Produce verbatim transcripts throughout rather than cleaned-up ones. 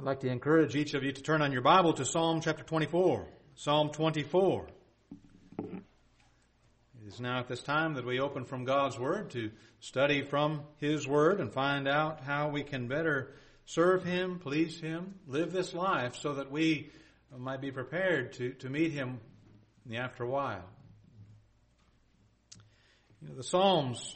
I'd like to encourage each of you to turn on your Bible to Psalm chapter twenty-four. Psalm twenty-four. It is now at this time that we open from God's Word to study from His Word and find out how we can better serve Him, please Him, live this life so that we might be prepared to, to meet Him in the after while. You know, the Psalms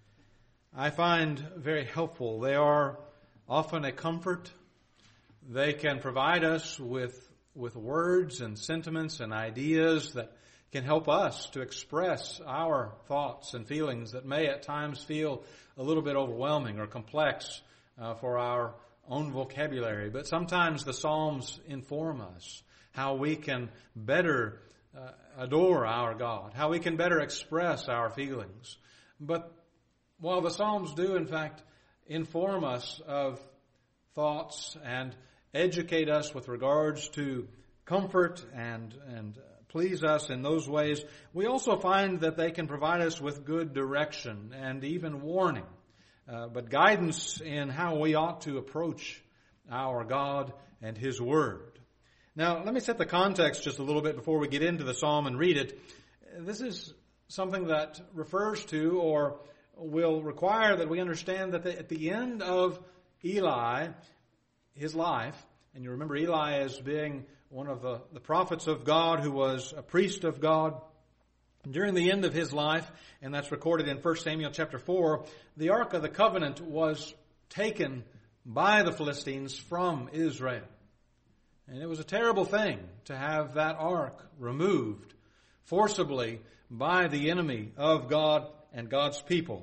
I find very helpful. They are often a comfort. They can provide us with, with words and sentiments and ideas that can help us to express our thoughts and feelings that may at times feel a little bit overwhelming or complex uh, for our own vocabulary. But sometimes the Psalms inform us how we can better uh, adore our God, how we can better express our feelings. But while the Psalms do, in fact, inform us of thoughts and educate us with regards to comfort and and please us in those ways, we also find that they can provide us with good direction and even warning, uh, but guidance in how we ought to approach our God and His Word. Now, let me set the context just a little bit before we get into the psalm and read it. This is something that refers to or will require that we understand that at the end of Eli, his life, and you remember Eli as being one of the, the prophets of God who was a priest of God. During the end of his life, and that's recorded in First Samuel chapter four, the Ark of the Covenant was taken by the Philistines from Israel. And it was a terrible thing to have that ark removed forcibly by the enemy of God and God's people.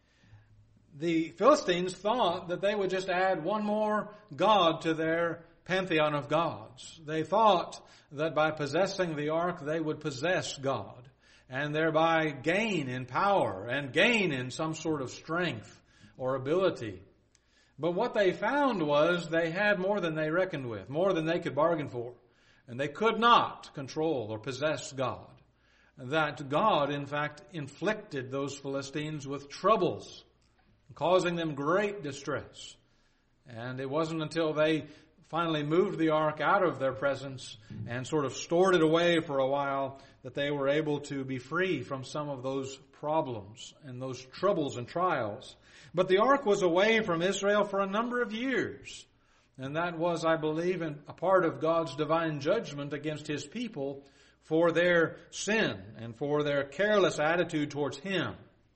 The Philistines thought that they would just add one more god to their pantheon of gods. They thought that by possessing the ark, they would possess God and thereby gain in power and gain in some sort of strength or ability. But what they found was they had more than they reckoned with, more than they could bargain for. And they could not control or possess God. That God, in fact, inflicted those Philistines with troubles, causing them great distress. And it wasn't until they finally moved the ark out of their presence and sort of stored it away for a while that they were able to be free from some of those problems and those troubles and trials. But the ark was away from Israel for a number of years. And that was, I believe, a part of God's divine judgment against His people for their sin and for their careless attitude towards Him.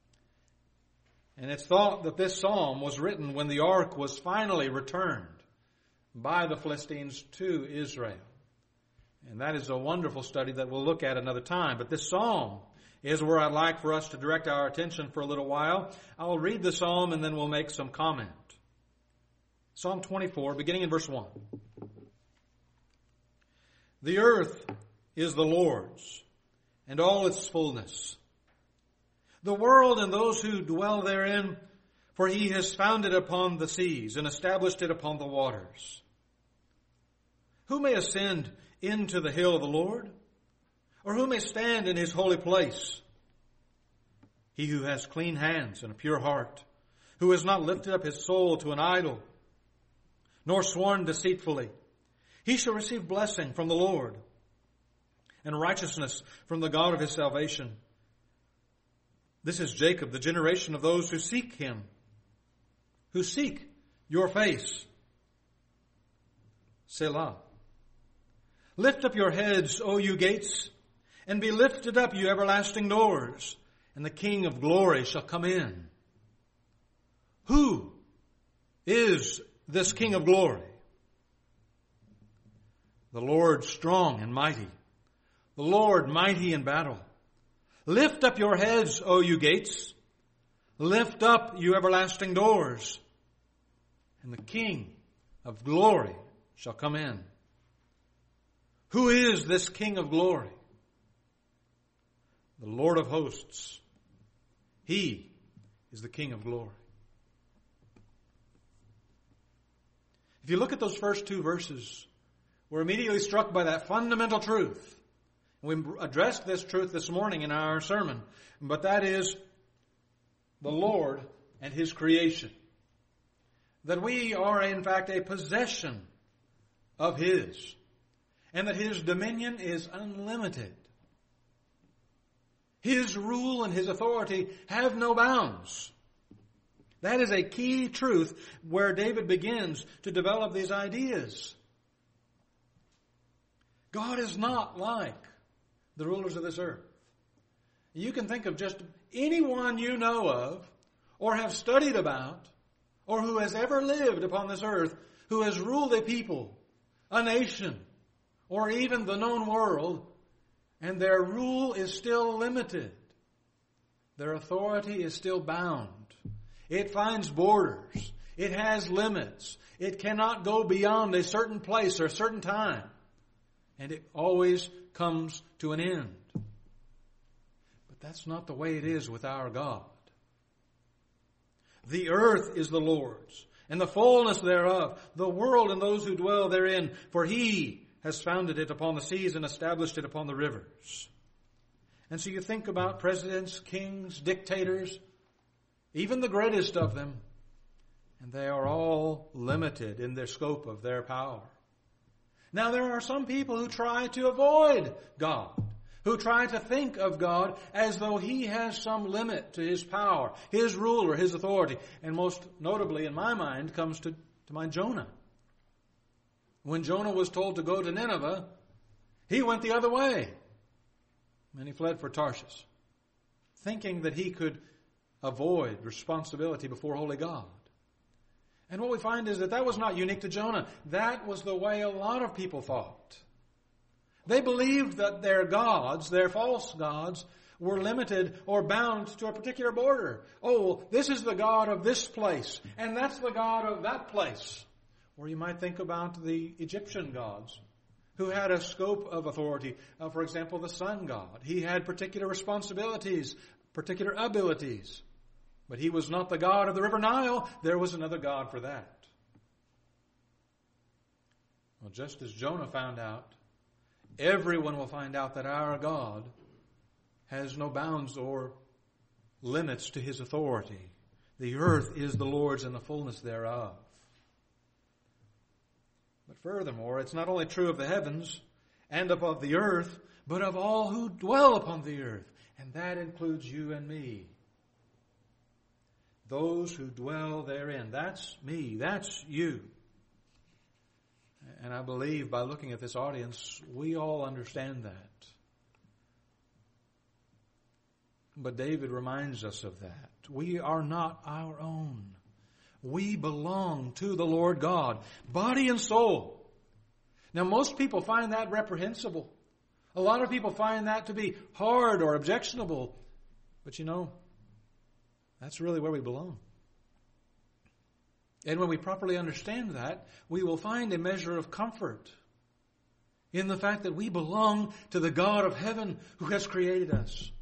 And it's thought that this psalm was written when the ark was finally returned by the Philistines to Israel. And that is a wonderful study that we'll look at another time. But this psalm is where I'd like for us to direct our attention for a little while. I'll read the psalm and then we'll make some comment. Psalm twenty-four, beginning in verse one. The earth is the Lord's, and all its fullness, the world and those who dwell therein, for He has founded it upon the seas and established it upon the waters. Who may ascend into the hill of the Lord? Or who may stand in His holy place? He who has clean hands and a pure heart, who has not lifted up his soul to an idol, nor sworn deceitfully, he shall receive blessing from the Lord and righteousness from the God of his salvation. This is Jacob, the generation of those who seek Him, who seek your face. Selah. Lift up your heads, O you gates, and be lifted up, you everlasting doors, and the King of glory shall come in. Who is this King of glory? The Lord strong and mighty, the Lord mighty in battle. Lift up your heads, O you gates. Lift up, you everlasting doors, and the King of glory shall come in. Who is this King of glory? The Lord of hosts. He is the King of glory. If you look at those first two verses, we're immediately struck by that fundamental truth. We addressed this truth this morning in our sermon, but that is the Lord and His creation. That we are in fact a possession of His, and that His dominion is unlimited. His rule and His authority have no bounds. That is a key truth where David begins to develop these ideas. God is not like the rulers of this earth. You can think of just anyone you know of, or have studied about, or who has ever lived upon this earth, who has ruled a people, a nation, or even the known world, and their rule is still limited. Their authority is still bound. It finds borders. It has limits. It cannot go beyond a certain place or a certain time. And it always comes to an end. But that's not the way it is with our God. The earth is the Lord's, and the fullness thereof, the world and those who dwell therein, for He has founded it upon the seas and established it upon the rivers. And so you think about presidents, kings, dictators, even the greatest of them, and they are all limited in their scope of their power. Now there are some people who try to avoid God, who try to think of God as though He has some limit to His power, His rule, or His authority. And most notably in my mind comes to, to mind Jonah. When Jonah was told to go to Nineveh, he went the other way. And he fled for Tarshish, thinking that he could avoid responsibility before holy God. And what we find is that that was not unique to Jonah. That was the way a lot of people thought. They believed that their gods, their false gods, were limited or bound to a particular border. Oh, this is the God of this place, and that's the God of that place. Or you might think about the Egyptian gods, who had a scope of authority. Uh, for example, the sun god. He had particular responsibilities, particular abilities. But he was not the God of the river Nile. There was another God for that. Well, just as Jonah found out, everyone will find out that our God has no bounds or limits to His authority. The earth is the Lord's and the fullness thereof. But furthermore, it's not only true of the heavens and of the earth, but of all who dwell upon the earth. And that includes you and me. Those who dwell therein. That's me. That's you. And I believe by looking at this audience, we all understand that. But David reminds us of that. We are not our own. We belong to the Lord God, body and soul. Now, most people find that reprehensible. A lot of people find that to be hard or objectionable. But you know, that's really where we belong. And when we properly understand that, we will find a measure of comfort in the fact that we belong to the God of heaven who has created us.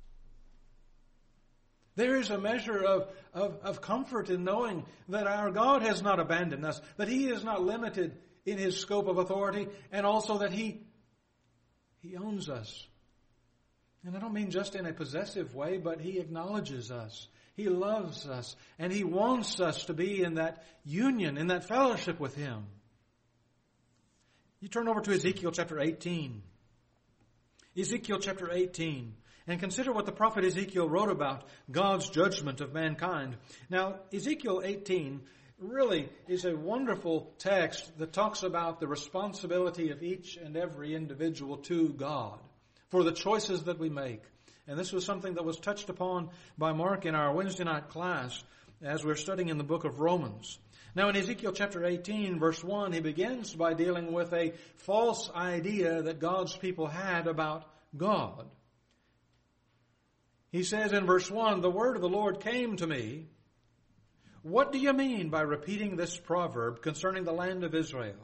There is a measure of, of, of comfort in knowing that our God has not abandoned us, that He is not limited in His scope of authority, and also that He, He owns us. And I don't mean just in a possessive way, but He acknowledges us. He loves us, and He wants us to be in that union, in that fellowship with Him. You turn over to Ezekiel chapter eighteen. Ezekiel chapter eighteen. And consider what the prophet Ezekiel wrote about God's judgment of mankind. Now, Ezekiel eighteen really is a wonderful text that talks about the responsibility of each and every individual to God for the choices that we make. And this was something that was touched upon by Mark in our Wednesday night class as we're studying in the book of Romans. Now in Ezekiel chapter eighteen, verse one, he begins by dealing with a false idea that God's people had about God. He says in verse one, "The word of the Lord came to me. What do you mean by repeating this proverb concerning the land of Israel?"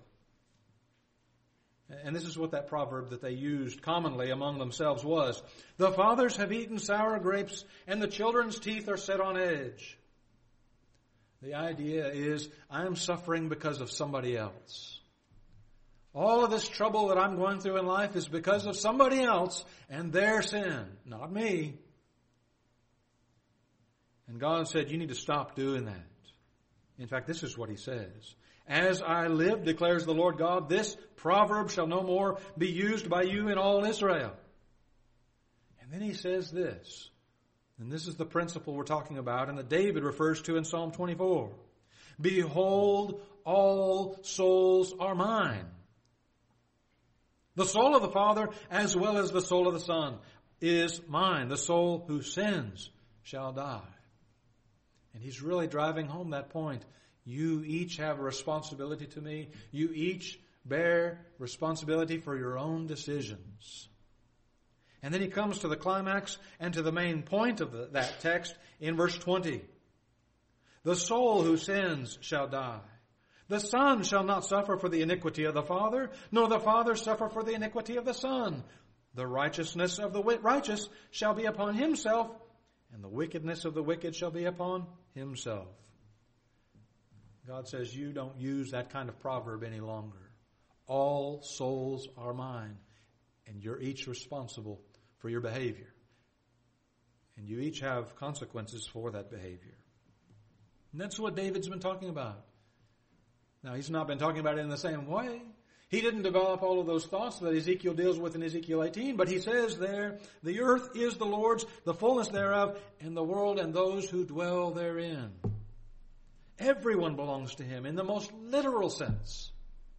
And this is what that proverb that they used commonly among themselves was. "The fathers have eaten sour grapes, and the children's teeth are set on edge." The idea is, I'm suffering because of somebody else. All of this trouble that I'm going through in life is because of somebody else and their sin, not me. And God said, you need to stop doing that. In fact, this is what he says. As I live, declares the Lord God, this proverb shall no more be used by you in all Israel. And then he says this, and this is the principle we're talking about, and that David refers to in Psalm twenty-four. Behold, all souls are mine. The soul of the Father as well as the soul of the Son is mine. The soul who sins shall die. And he's really driving home that point. You each have a responsibility to me. You each bear responsibility for your own decisions. And then he comes to the climax and to the main point of the, that text in verse twenty. The soul who sins shall die. The Son shall not suffer for the iniquity of the Father, nor the Father suffer for the iniquity of the Son. The righteousness of the righteous shall be upon himself, and the wickedness of the wicked shall be upon himself. God says you don't use that kind of proverb any longer. All souls are mine, and you're each responsible for your behavior. And you each have consequences for that behavior. And that's what David's been talking about. Now, he's not been talking about it in the same way. He didn't develop all of those thoughts that Ezekiel deals with in Ezekiel eighteen, but he says there, the earth is the Lord's, the fullness thereof, and the world and those who dwell therein. Everyone belongs to him in the most literal sense.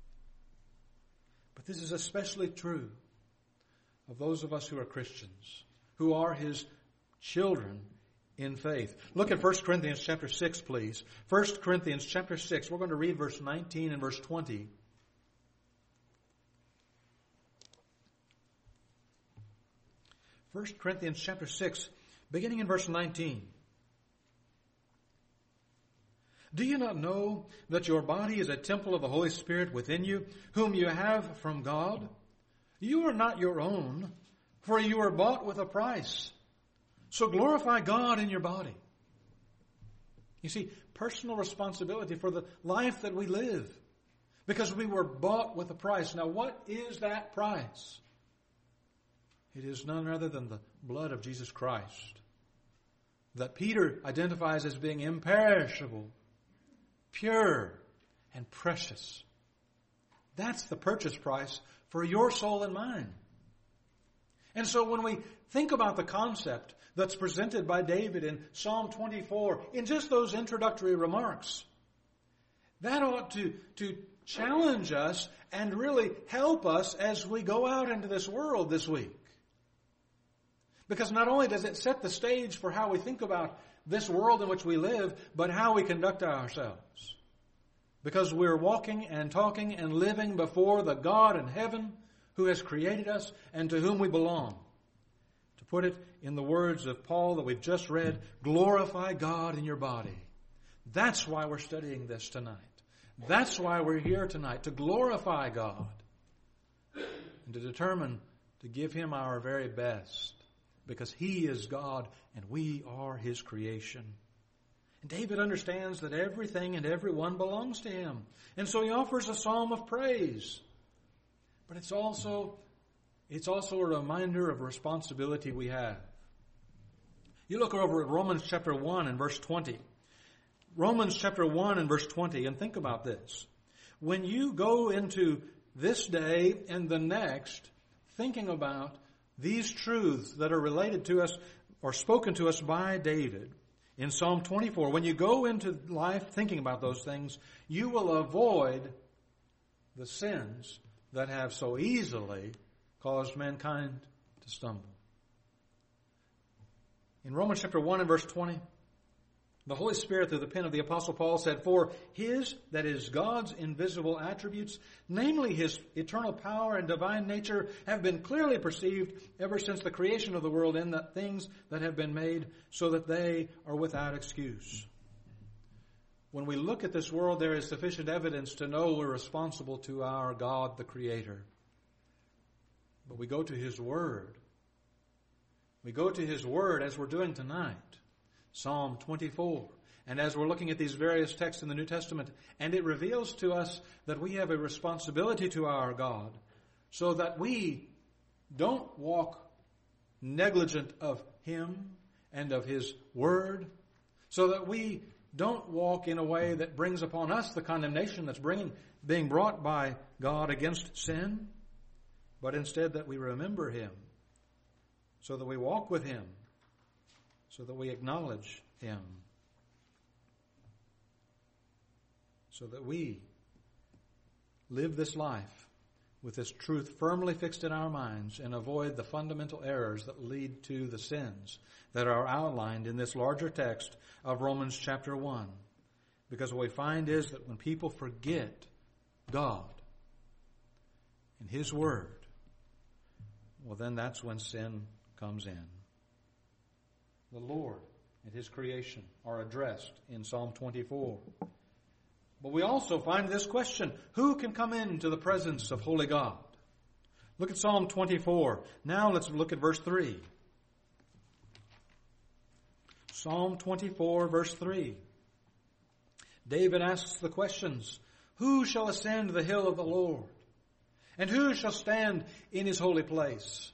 But this is especially true of those of us who are Christians, who are his children in faith. Look at First Corinthians chapter six, please. First Corinthians chapter six. We're going to read verse nineteen and verse twenty. First Corinthians chapter six, beginning in verse nineteen. Do you not know that your body is a temple of the Holy Spirit within you, whom you have from God? You are not your own, for you are bought with a price. So glorify God in your body. You see, personal responsibility for the life that we live, because we were bought with a price. Now, what is that price? It is none other than the blood of Jesus Christ, that Peter identifies as being imperishable, pure, and precious. That's the purchase price for your soul and mine. And so when we think about the concept that's presented by David in Psalm twenty-four, in just those introductory remarks, that ought to, to challenge us and really help us as we go out into this world this week. Because not only does it set the stage for how we think about this world in which we live, but how we conduct ourselves. Because we're walking and talking and living before the God in heaven who has created us and to whom we belong. To put it in the words of Paul that we've just read, glorify God in your body. That's why we're studying this tonight. That's why we're here tonight, to glorify God and to determine to give Him our very best. Because He is God and we are His creation. And David understands that everything and everyone belongs to Him. And so he offers a psalm of praise. But it's also, it's also a reminder of responsibility we have. You look over at Romans chapter one and verse twenty. Romans chapter one and verse twenty, and think about this. When you go into this day and the next thinking about these truths that are related to us or spoken to us by David in Psalm twenty-four, when you go into life thinking about those things, you will avoid the sins that have so easily caused mankind to stumble. In Romans chapter one and verse twenty, the Holy Spirit, through the pen of the Apostle Paul, said, for His, that is God's invisible attributes, namely His eternal power and divine nature, have been clearly perceived ever since the creation of the world in the things that have been made, so that they are without excuse. When we look at this world, there is sufficient evidence to know we're responsible to our God, the Creator. But we go to His Word. We go to His Word as we're doing tonight. Psalm twenty-four. And as we're looking at these various texts in the New Testament, and it reveals to us that we have a responsibility to our God, so that we don't walk negligent of Him and of His Word, so that we don't walk in a way that brings upon us the condemnation that's bringing, being brought by God against sin, but instead that we remember Him, so that we walk with Him, so that we acknowledge Him, so that we live this life with this truth firmly fixed in our minds and avoid the fundamental errors that lead to the sins that are outlined in this larger text of Romans chapter one. Because what we find is that when people forget God and His Word, well, then that's when sin comes in. The Lord and His creation are addressed in Psalm twenty-four. But we also find this question: who can come into the presence of holy God? Look at Psalm twenty-four. Now let's look at verse three. Psalm twenty-four, verse three. David asks the questions: who shall ascend the hill of the Lord? And who shall stand in His holy place?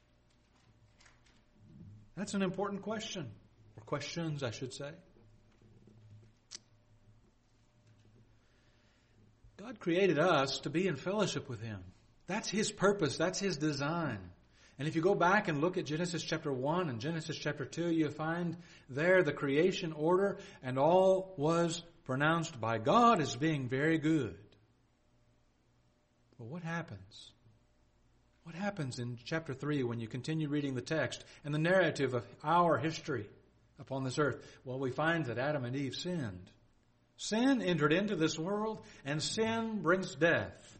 That's an important question. Or questions, I should say. God created us to be in fellowship with Him. That's His purpose. That's His design. And if you go back and look at Genesis chapter one and Genesis chapter two, you find there the creation order, and all was pronounced by God as being very good. But what happens? What happens in chapter three when you continue reading the text and the narrative of our history upon this earth? Well, we find that Adam and Eve sinned. Sin entered into this world, and sin brings death.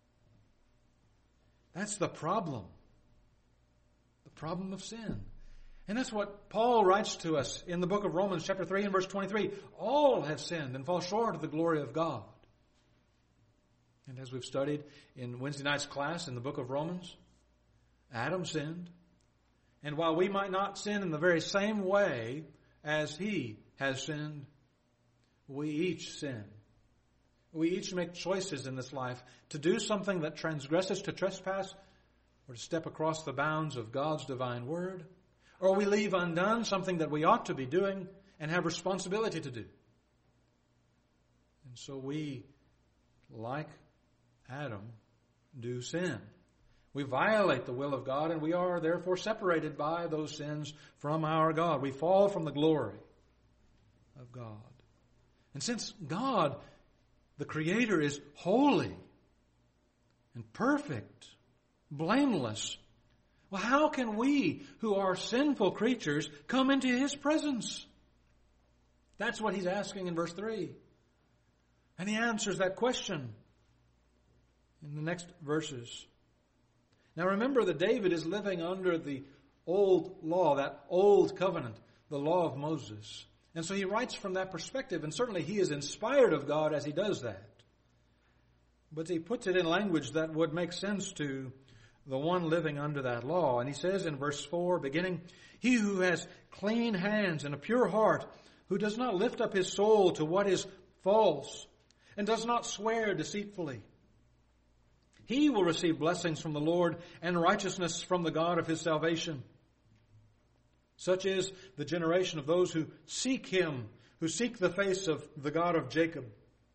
That's the problem. The problem of sin. And that's what Paul writes to us in the book of Romans chapter three and verse twenty-three. All have sinned and fall short of the glory of God. And as we've studied in Wednesday night's class in the book of Romans, Adam sinned. And while we might not sin in the very same way as he has sinned, we each sin. We each make choices in this life to do something that transgresses, to trespass, or to step across the bounds of God's divine word. Or we leave undone something that we ought to be doing and have responsibility to do. And so we, like Adam, do sin. We violate the will of God, and we are therefore separated by those sins from our God. We fall from the glory of God. And since God, the Creator, is holy and perfect, blameless, well, how can we, who are sinful creatures, come into His presence? That's what he's asking in verse three. And he answers that question in the next verses. Now remember that David is living under the old law, that old covenant, the law of Moses. And so he writes from that perspective, and certainly he is inspired of God as he does that. But he puts it in language that would make sense to the one living under that law. And he says in verse four, beginning, "He who has clean hands and a pure heart, who does not lift up his soul to what is false, and does not swear deceitfully, he will receive blessings from the Lord and righteousness from the God of his salvation. Such is the generation of those who seek Him, who seek the face of the God of Jacob."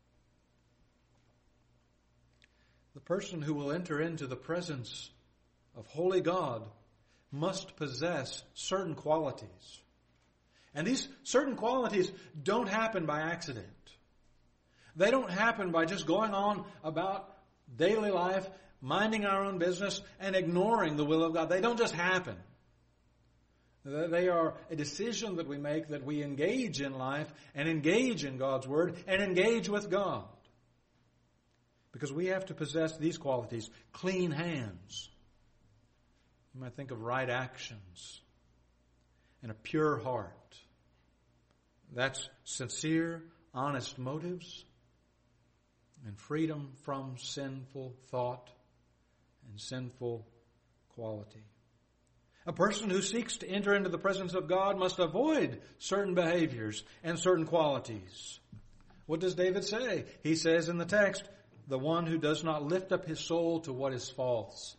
The person who will enter into the presence of holy God must possess certain qualities. And these certain qualities don't happen by accident. They don't happen by just going on about daily life, minding our own business, and ignoring the will of God. They don't just happen. They are a decision that we make, that we engage in life and engage in God's Word and engage with God. Because we have to possess these qualities. Clean hands. You might think of right actions. And a pure heart. That's sincere, honest motives. And freedom from sinful thought and sinful quality. A person who seeks to enter into the presence of God must avoid certain behaviors and certain qualities. What does David say? He says in the text, the one who does not lift up his soul to what is false.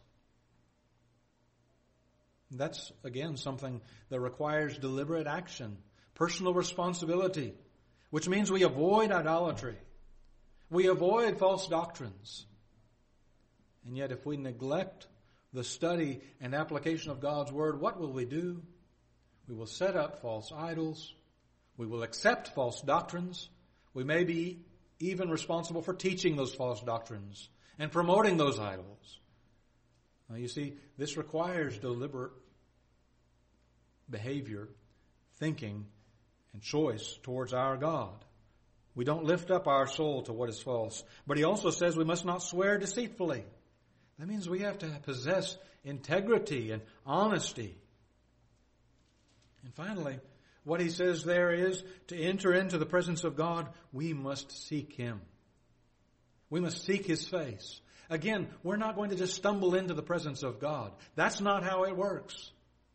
That's, again, something that requires deliberate action, personal responsibility. which means we avoid idolatry. We avoid false doctrines. And yet if we neglect the study and application of God's Word, what will we do? We will set up false idols. We will accept false doctrines. We may be even responsible for teaching those false doctrines and promoting those idols. Now you see, this requires deliberate behavior, thinking, and choice towards our God. We don't lift up our soul to what is false. But he also says we must not swear deceitfully. That means we have to possess integrity and honesty. And finally, what he says there is, to enter into the presence of God, we must seek Him. We must seek His face. Again, we're not going to just stumble into the presence of God. That's not how it works.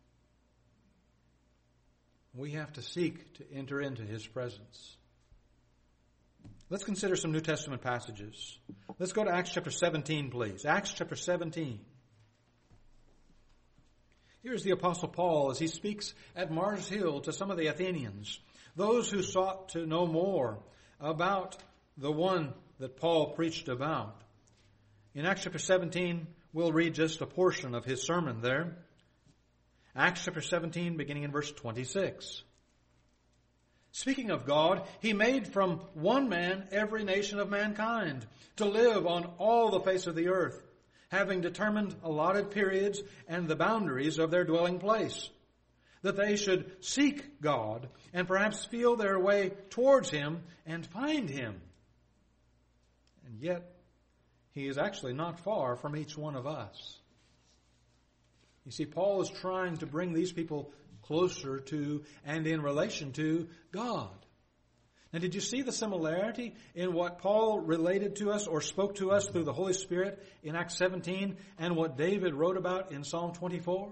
We have to seek to enter into His presence. Let's consider some New Testament passages. Let's go to Acts chapter seventeen, please. Acts chapter seventeen. Here's the Apostle Paul as he speaks at Mars Hill to some of the Athenians, those who sought to know more about the one that Paul preached about. In Acts chapter seventeen, we'll read just a portion of his sermon there. Acts chapter seventeen, beginning in verse twenty-six. Speaking of God, He made from one man every nation of mankind to live on all the face of the earth, having determined allotted periods and the boundaries of their dwelling place, that they should seek God and perhaps feel their way towards Him and find Him. And yet, He is actually not far from each one of us. You see, Paul is trying to bring these people closer to and in relation to God. Now, did you see the similarity in what Paul related to us or spoke to us through the Holy Spirit in Acts seventeen and what David wrote about in Psalm twenty-four?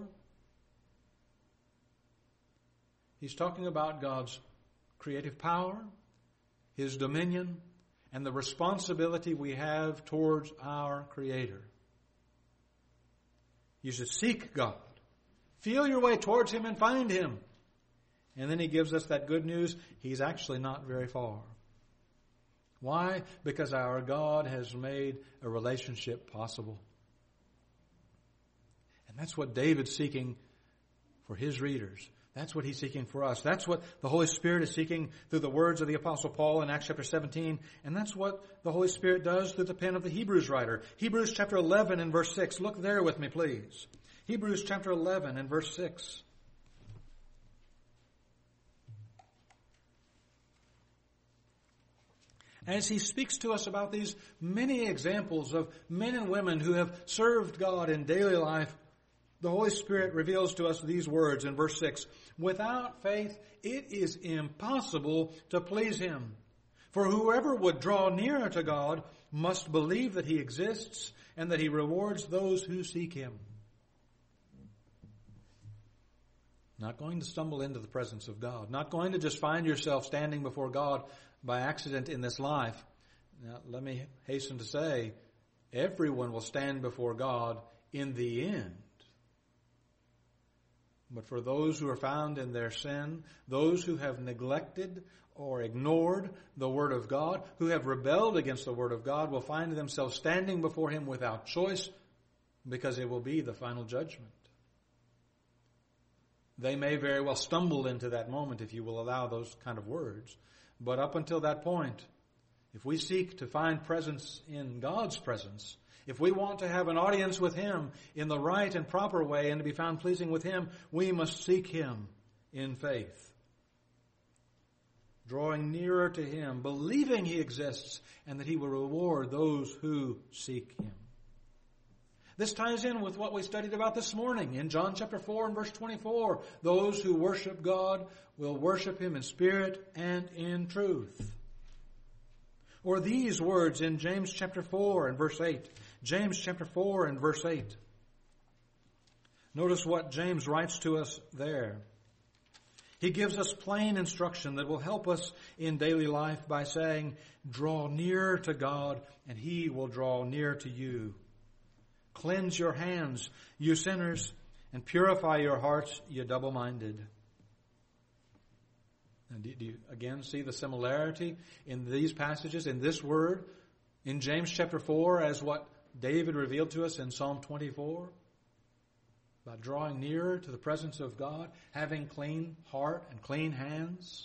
He's talking about God's creative power, His dominion, and the responsibility we have towards our Creator. You should seek God. Feel your way towards Him and find Him. And then he gives us that good news. He's actually not very far. Why? Because our God has made a relationship possible. And that's what David's seeking for his readers. That's what he's seeking for us. That's what the Holy Spirit is seeking through the words of the Apostle Paul in Acts chapter seventeen. And that's what the Holy Spirit does through the pen of the Hebrews writer. Hebrews chapter eleven and verse six. Look there with me, please. Hebrews chapter eleven and verse six. As he speaks to us about these many examples of men and women who have served God in daily life, the Holy Spirit reveals to us these words in verse six. Without faith, it is impossible to please Him. For whoever would draw nearer to God must believe that He exists and that He rewards those who seek Him. Not going to stumble into the presence of God. Not going to just find yourself standing before God by accident in this life. Now, let me hasten to say, everyone will stand before God in the end. But for those who are found in their sin, those who have neglected or ignored the Word of God, who have rebelled against the Word of God, will find themselves standing before Him without choice, because it will be the final judgment. They may very well stumble into that moment if you will allow those kind of words. But up until that point, if we seek to find presence in God's presence, if we want to have an audience with Him in the right and proper way and to be found pleasing with Him, we must seek Him in faith. Drawing nearer to Him, believing He exists and that He will reward those who seek Him. This ties in with what we studied about this morning in John chapter four and verse twenty-four. Those who worship God will worship Him in spirit and in truth. Or these words in James chapter four and verse eight. James chapter four and verse eight. Notice what James writes to us there. He gives us plain instruction that will help us in daily life by saying, draw near to God and He will draw near to you. Cleanse your hands, you sinners, and purify your hearts, you double-minded. And do you again see the similarity in these passages, in this word, in James chapter four, as what David revealed to us in Psalm twenty-four? About drawing nearer to the presence of God, having clean heart and clean hands.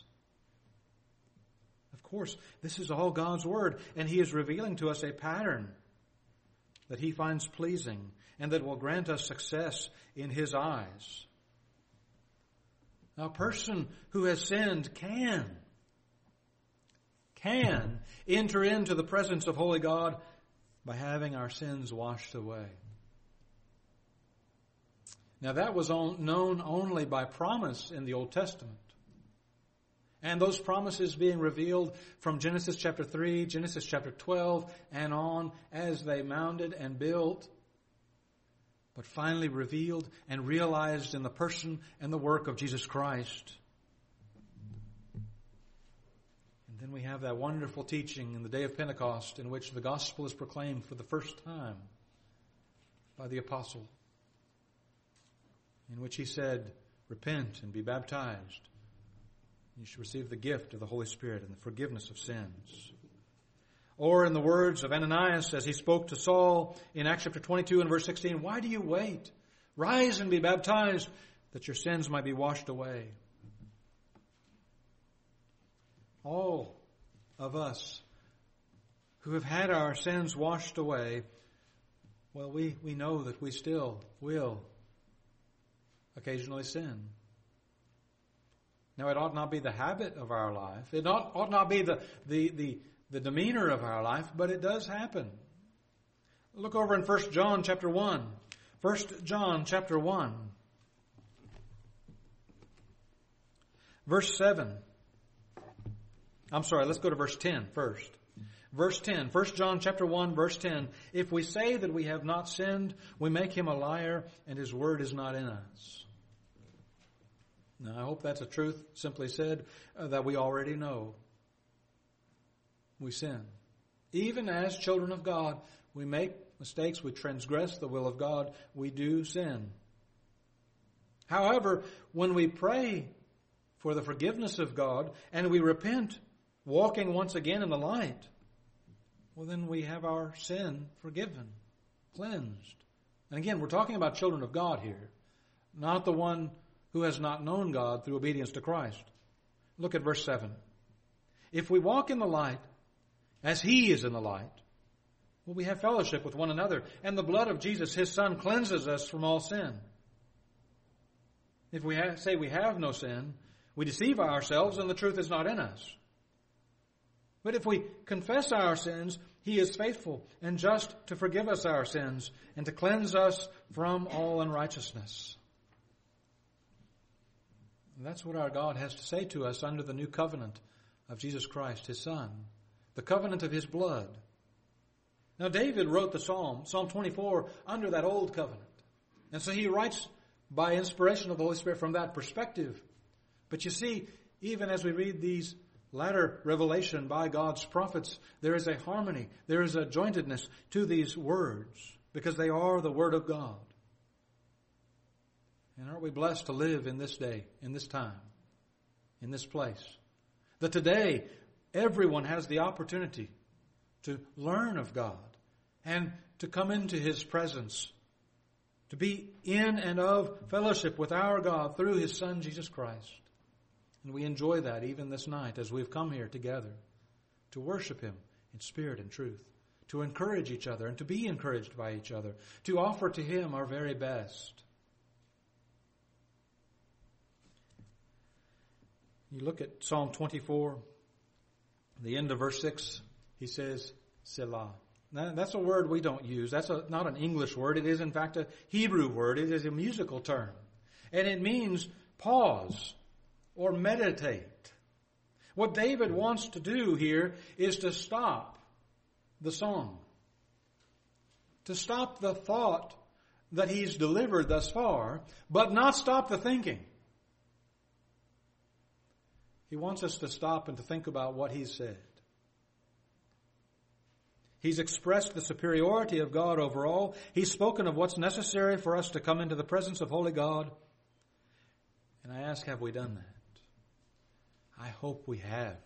Of course, this is all God's Word, and He is revealing to us a pattern that He finds pleasing and that will grant us success in His eyes. Now, a person who has sinned can, can enter into the presence of holy God by having our sins washed away. Now, that was known only by promise in the Old Testament. And those promises being revealed from Genesis chapter three, Genesis chapter twelve, and on as they mounted and built, but finally revealed and realized in the person and the work of Jesus Christ. And then we have that wonderful teaching in the day of Pentecost in which the gospel is proclaimed for the first time by the apostle, in which he said, "Repent and be baptized. You shall receive the gift of the Holy Spirit and the forgiveness of sins." Or in the words of Ananias as he spoke to Saul in Acts chapter twenty-two and verse sixteen, "Why do you wait? Rise and be baptized that your sins might be washed away." All of us who have had our sins washed away, well, we, we know that we still will occasionally sin. Now, it ought not be the habit of our life. It ought, ought not be the, the, the, the demeanor of our life, but it does happen. Look over in First John chapter one. First John chapter one. Verse seven. I'm sorry, let's go to verse ten first. Verse ten, First John chapter one, verse ten. "If we say that we have not sinned, we make him a liar, and his word is not in us." Now, I hope that's a truth, simply said, uh, that we already know. We sin. Even as children of God, we make mistakes, we transgress the will of God, we do sin. However, when we pray for the forgiveness of God and we repent, walking once again in the light, well, then we have our sin forgiven, cleansed. And again, we're talking about children of God here, not the one who has not known God through obedience to Christ. Look at verse seven. "If we walk in the light, as He is in the light, well, we have fellowship with one another, and the blood of Jesus, His Son, cleanses us from all sin. If we have, say we have no sin, we deceive ourselves, and the truth is not in us. But if we confess our sins, He is faithful and just to forgive us our sins and to cleanse us from all unrighteousness." And that's what our God has to say to us under the new covenant of Jesus Christ, His Son, the covenant of His blood. Now, David wrote the Psalm, Psalm twenty-four, under that old covenant. And so he writes by inspiration of the Holy Spirit from that perspective. But you see, even as we read these latter revelation by God's prophets, there is a harmony, there is a jointedness to these words, because they are the Word of God. And aren't we blessed to live in this day, in this time, in this place? That today, everyone has the opportunity to learn of God and to come into His presence, to be in and of fellowship with our God through His Son, Jesus Christ. And we enjoy that even this night as we've come here together to worship Him in spirit and truth, to encourage each other and to be encouraged by each other, to offer to Him our very best. You look at Psalm twenty-four, the end of verse six, he says, Selah. Now, that's a word we don't use. That's a, not an English word. It is, in fact, a Hebrew word. It is a musical term. And it means pause or meditate. What David wants to do here is to stop the song, to stop the thought that he's delivered thus far, but not stop the thinking. He wants us to stop and to think about what he's said. He's expressed the superiority of God over all. He's spoken of what's necessary for us to come into the presence of holy God. And I ask, have we done that? I hope we have.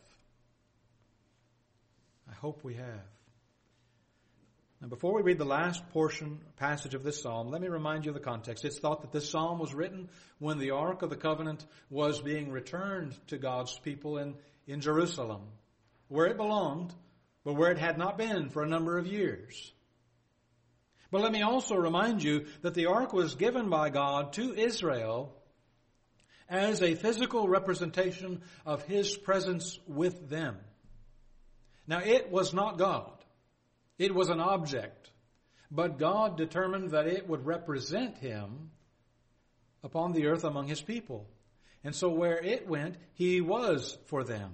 I hope we have. Now, before we read the last portion, passage of this psalm, let me remind you of the context. It's thought that this psalm was written when the Ark of the Covenant was being returned to God's people in, in Jerusalem, where it belonged, but where it had not been for a number of years. But let me also remind you that the Ark was given by God to Israel as a physical representation of His presence with them. Now, it was not God. It was an object, but God determined that it would represent Him upon the earth among His people. And so where it went, He was for them.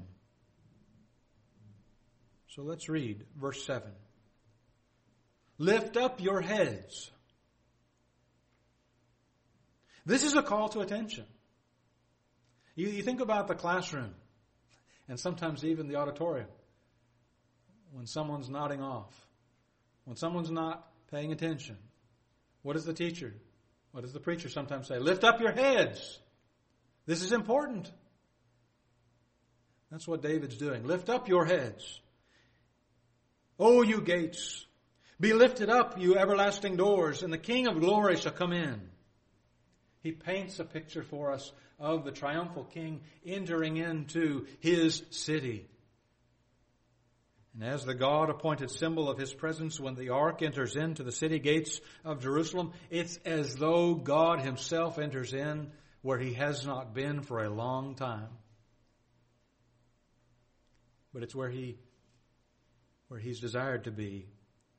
So let's read verse seven. Lift up your heads. This is a call to attention. You, you think about the classroom, and sometimes even the auditorium, when someone's nodding off. When someone's not paying attention, what does the teacher, what does the preacher sometimes say? Lift up your heads. This is important. That's what David's doing. Lift up your heads. O you gates, be lifted up, you everlasting doors, and the King of glory shall come in. He paints a picture for us of the triumphal King entering into His city. And as the God-appointed symbol of His presence, when the ark enters into the city gates of Jerusalem, it's as though God Himself enters in where He has not been for a long time. But it's where He, where He's desired to be.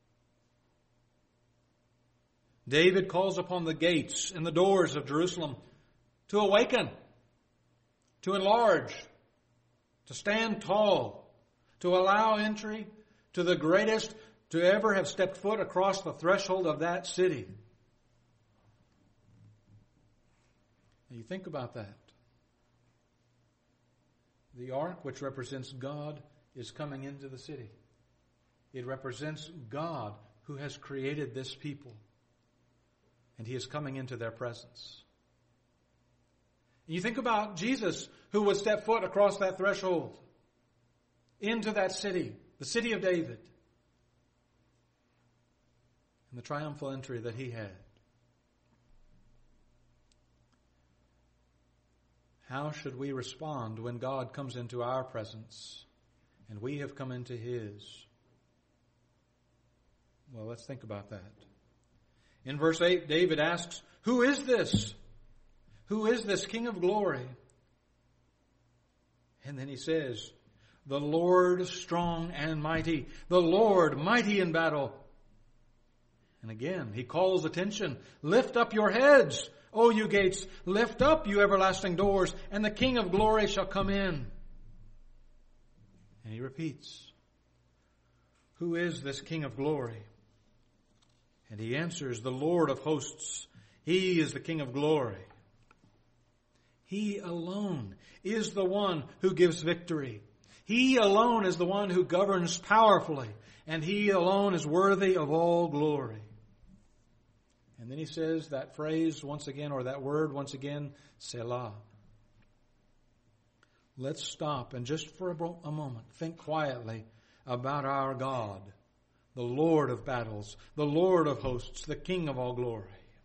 David calls upon the gates and the doors of Jerusalem to awaken, to enlarge, to stand tall, to allow entry to the greatest to ever have stepped foot across the threshold of that city. Now you think about that. The ark, which represents God, is coming into the city. It represents God who has created this people. And He is coming into their presence. And you think about Jesus, who would step foot across that threshold into that city, the city of David, and the triumphal entry that He had. How should we respond when God comes into our presence and we have come into His? Well, let's think about that. In verse eight, David asks, who is this? Who is this King of glory? And then he says, the Lord strong and mighty, the Lord mighty in battle. And again, he calls attention. Lift up your heads, O you gates. Lift up, you everlasting doors, and the King of glory shall come in. And he repeats, who is this King of glory? And he answers, the Lord of hosts. He is the King of glory. He alone is the one who gives victory. He alone is the one who governs powerfully, and He alone is worthy of all glory. And then he says that phrase once again, or that word once again, Selah. Let's stop and just for a moment think quietly about our God, the Lord of battles, the Lord of hosts, the King of all glory.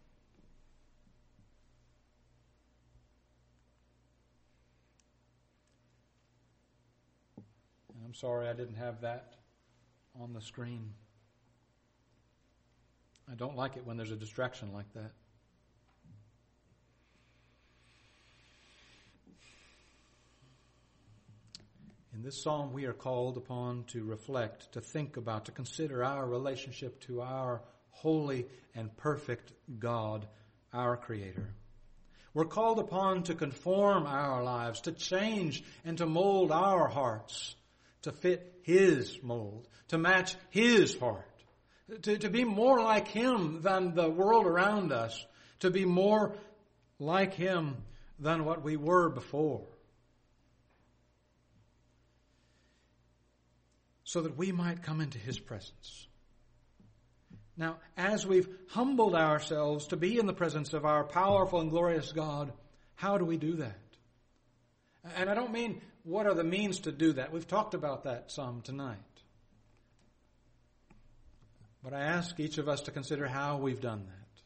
I'm sorry I didn't have that on the screen. I don't like it when there's a distraction like that. In this psalm, we are called upon to reflect, to think about, to consider our relationship to our holy and perfect God, our Creator. We're called upon to conform our lives, to change and to mold our hearts to fit His mold, to match His heart, to, to be more like Him than the world around us, to be more like Him than what we were before, so that we might come into His presence. Now, as we've humbled ourselves to be in the presence of our powerful and glorious God, how do we do that? And I don't mean what are the means to do that? We've talked about that some tonight. But I ask each of us to consider how we've done that.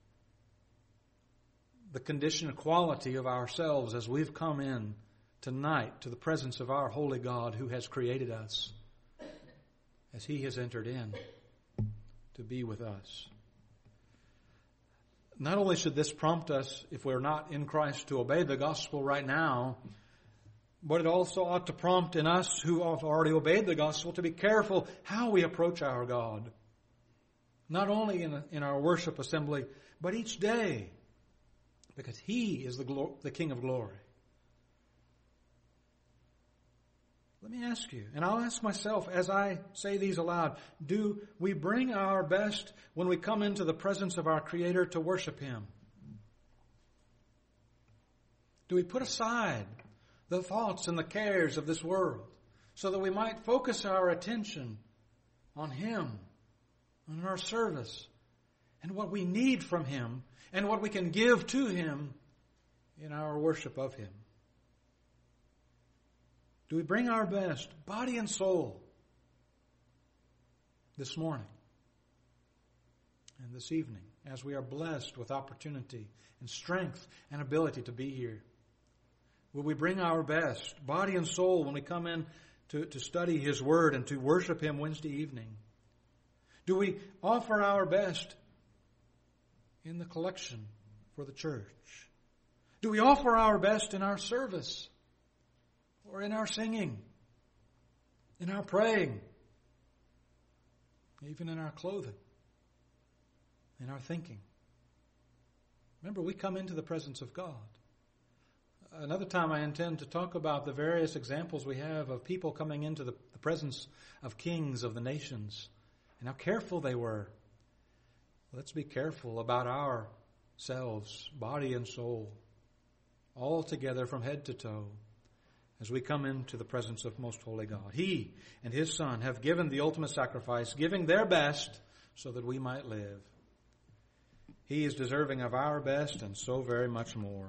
The condition and quality of ourselves as we've come in tonight to the presence of our holy God who has created us, as He has entered in to be with us. Not only should this prompt us, if we're not in Christ, to obey the gospel right now, but it also ought to prompt in us who have already obeyed the gospel to be careful how we approach our God. Not only in, in our worship assembly, but each day, because He is the, glo- the King of glory. Let me ask you, and I'll ask myself as I say these aloud, do we bring our best when we come into the presence of our Creator to worship Him? Do we put aside the thoughts and the cares of this world so that we might focus our attention on Him, on our service, and what we need from Him, and what we can give to Him in our worship of Him? Do we bring our best, body and soul, this morning and this evening, as we are blessed with opportunity and strength and ability to be here? Will we bring our best, body and soul, when we come in to, to study His Word and to worship Him Wednesday evening? Do we offer our best in the collection for the church? Do we offer our best in our service? Or in our singing, in our praying, even in our clothing, in our thinking? Remember, we come into the presence of God. Another time I intend to talk about the various examples we have of people coming into the, the presence of kings of the nations and how careful they were. Let's be careful about ourselves, body and soul, all together from head to toe, as we come into the presence of most holy God. He and His Son have given the ultimate sacrifice, giving their best so that we might live. He is deserving of our best and so very much more.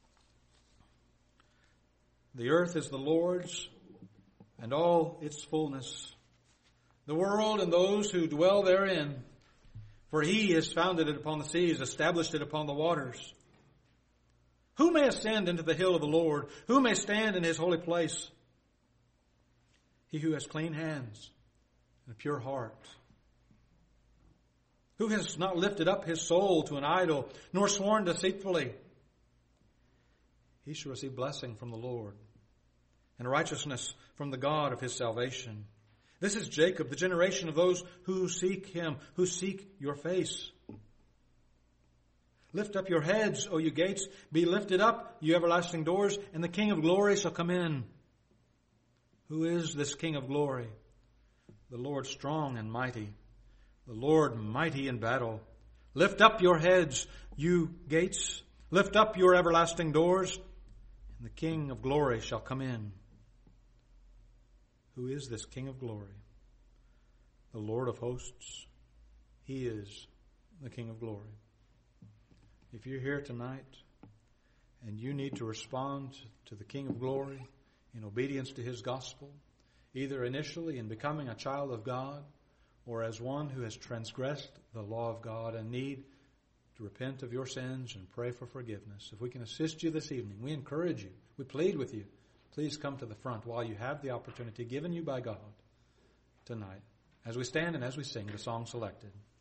The earth is the Lord's and all its fullness, the world and those who dwell therein. For He has founded it upon the seas, established it upon the waters. Who may ascend into the hill of the Lord? Who may stand in His holy place? He who has clean hands and a pure heart, who has not lifted up his soul to an idol, nor sworn deceitfully. He shall receive blessing from the Lord and righteousness from the God of his salvation. This is Jacob, the generation of those who seek Him, who seek your face. Lift up your heads, O you gates. Be lifted up, you everlasting doors, and the King of glory shall come in. Who is this King of glory? The Lord strong and mighty, the Lord mighty in battle. Lift up your heads, you gates. Lift up your everlasting doors, and the King of glory shall come in. Who is this King of glory? The Lord of hosts. He is the King of glory. If you're here tonight and you need to respond to the King of glory in obedience to His gospel, either initially in becoming a child of God or as one who has transgressed the law of God and need to repent of your sins and pray for forgiveness, if we can assist you this evening, we encourage you, we plead with you, please come to the front while you have the opportunity given you by God tonight as we stand and as we sing the song selected.